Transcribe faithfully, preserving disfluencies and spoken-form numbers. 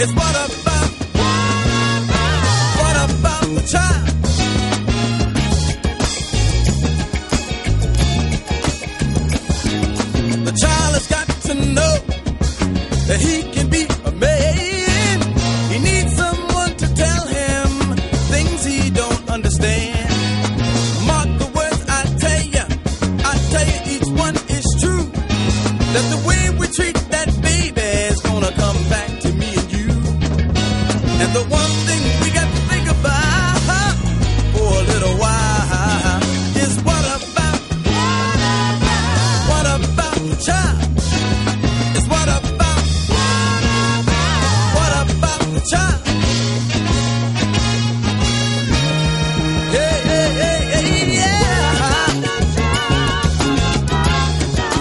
It's what about, what about the child? The child has got to know that he can be a man. He needs someone to tell him things he don't understand. Mark the words I tell you, I tell you each one is true. That the way